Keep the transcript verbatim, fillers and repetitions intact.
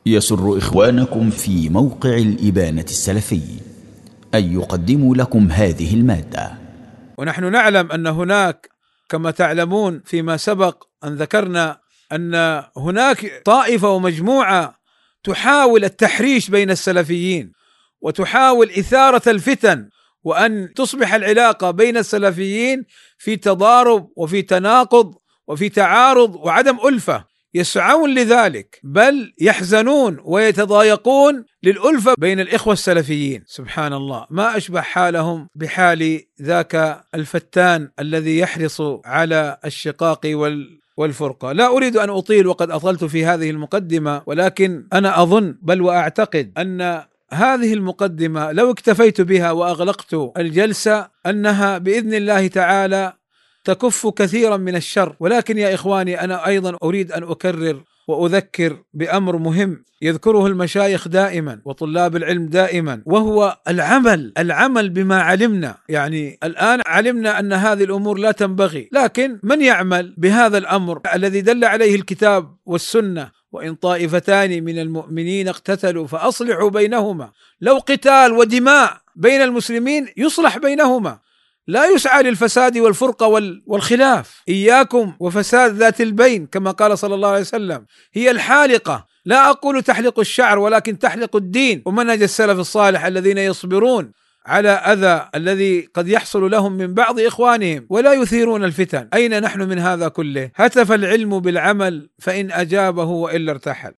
يسر إخوانكم في موقع الإبانة السلفي أن يقدموا لكم هذه المادة. ونحن نعلم أن هناك، كما تعلمون فيما سبق أن ذكرنا، أن هناك طائفة ومجموعة تحاول التحريش بين السلفيين وتحاول إثارة الفتن، وأن تصبح العلاقة بين السلفيين في تضارب وفي تناقض وفي تعارض وعدم ألفة. يسعون لذلك، بل يحزنون ويتضايقون للألفة بين الإخوة السلفيين. سبحان الله، ما أشبه حالهم بحال ذاك الفتان الذي يحرص على الشقاق وال والفرقة. لا أريد أن أطيل وقد أطلت في هذه المقدمة، ولكن أنا أظن بل وأعتقد أن هذه المقدمة لو اكتفيت بها وأغلقت الجلسة أنها بإذن الله تعالى تكف كثيرا من الشر. ولكن يا إخواني، أنا أيضا أريد أن أكرر وأذكر بأمر مهم يذكره المشايخ دائما وطلاب العلم دائما، وهو العمل العمل بما علمنا. يعني الآن علمنا أن هذه الأمور لا تنبغي، لكن من يعمل بهذا الأمر الذي دل عليه الكتاب والسنة؟ وإن طائفتان من المؤمنين اقتتلوا فأصلحوا بينهما. لو قتال ودماء بين المسلمين يصلح بينهما، لا يسعى للفساد والفرقة والخلاف. إياكم وفساد ذات البين، كما قال صلى الله عليه وسلم، هي الحالقة. لا أقول تحلق الشعر، ولكن تحلق الدين ومنهج السلف الصالح الذين يصبرون على أذى الذي قد يحصل لهم من بعض إخوانهم ولا يثيرون الفتن. أين نحن من هذا كله؟ هتف العلم بالعمل فإن أجابه وإلا ارتحل.